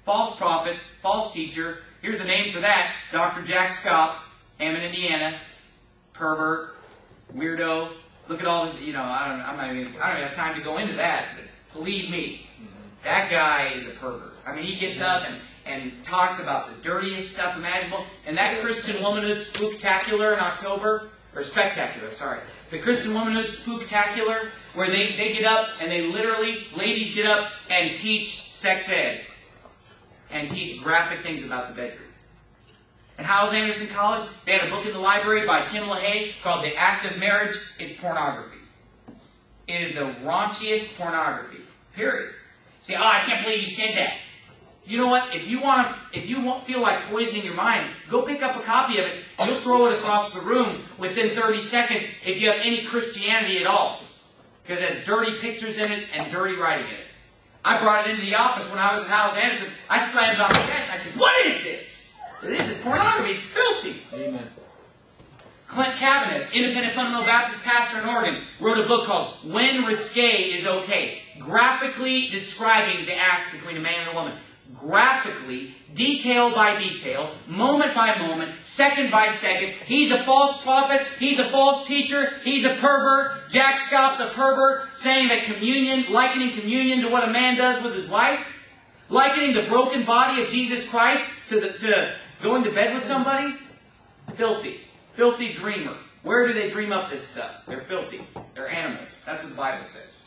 false prophet, false teacher. Here's a name for that. Dr. Jack Schaap, Hammond, Indiana. Pervert, weirdo. Look at all this, I don't even have time to go into that. But believe me, that guy is a pervert. I mean, he gets up and talks about the dirtiest stuff imaginable. And that Christian Womanhood Spooktacular in October, or Spectacular, sorry. The Christian Womanhood Spooktacular, where they get up and they literally, ladies get up and teach sex ed. And teach graphic things about the bedroom. At Hyles-Anderson College, they had a book in the library by Tim LaHaye called The Act of Marriage. It's pornography. It is the raunchiest pornography. Period. Say, oh, I can't believe you said that. You know what? If you won't feel like poisoning your mind, go pick up a copy of it. You'll throw it across the room within 30 seconds if you have any Christianity at all. Because it has dirty pictures in it and dirty writing in it. I brought it into the office when I was at Hyles-Anderson. I slammed it on the desk. I said, what is this? This is pornography. It's filthy. Amen. Clint Cavanis, independent fundamental Baptist pastor in Oregon, wrote a book called When Risque is Okay, graphically describing the acts between a man and a woman. Graphically, detail by detail, moment by moment, second by second. He's a false prophet. He's a false teacher. He's a pervert. Jack Schaap's a pervert, saying that communion, likening communion to what a man does with his wife, likening the broken body of Jesus Christ to going to bed with somebody. Filthy. Filthy dreamer. Where do they dream up this stuff? They're filthy. They're animals. That's what the Bible says.